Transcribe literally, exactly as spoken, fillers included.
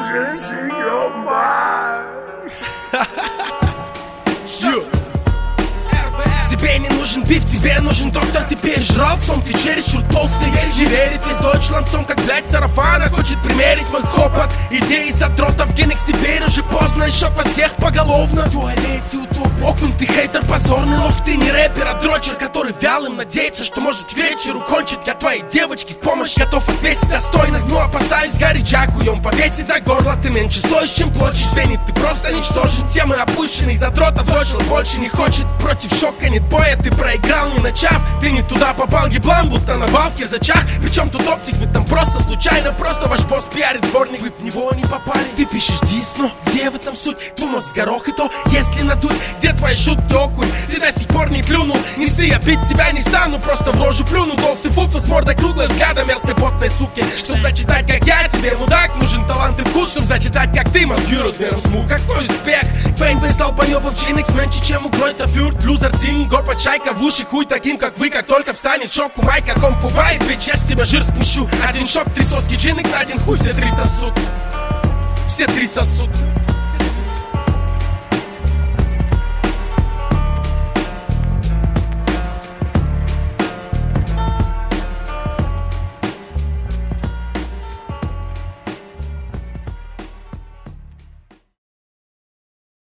нужен синьор. Тебе не нужен биф, тебе нужен доктор. Ты пережрал сон, ты чересчур толстый. Не верит весь Дойчланд сон, как блять сарафана хочет примерить мой хопот. Идеи задротов, Геникс, теперь уже поздно. Еще во всех поголовно. В туалете утоп. Окунь, ты хейтер, позорный лох. Ты не рэпер, а дрочер, который вялым надеется, что может к вечеру кончить. Я твоей девочке в помощь готов отвесить достойно. Но опасаюсь горяча хуем повесить за горло. Ты меньше стоишь, чем плачешь, Бенни. Ты просто ничтожен. Темы опущенных задротов Дойчланд больше не хочет. Против шока нет боя, ты проиграл не начав. Ты не туда попал, еблан, будто на бабке зачах. Причем тут оптик, вы там просто случайно. Просто ваш босс пиарит сборник, вы в него не попали. Ты пишешь дис, но где в этом суть? Твой мозг с горох и то, если надуть. Где твои шутки, окунь? Ты до сих пор не клюнул. Не ссы, я бить тебя не стану, просто в рожу плюну. Толстый фуфл с мордой круглой, взглядом мерзкой потной суки. Чтоб зачитать, как я, тебе мудак нужен талант и вкус. Чтоб зачитать, как ты, мозги размером с мух. Какой успех? Фейнбейс долбоёбов, Чиникс меньше, чем у Гройта Фюрт. Лузер, Тим, Горпач, шайка в уши, хуй таким, как вы. Как только встанет шок у майка, комфу бай, бич, я с тебя жир спущу. Один шок, три соски, Чиникс, один хуй, все три сосут. Все три сосут.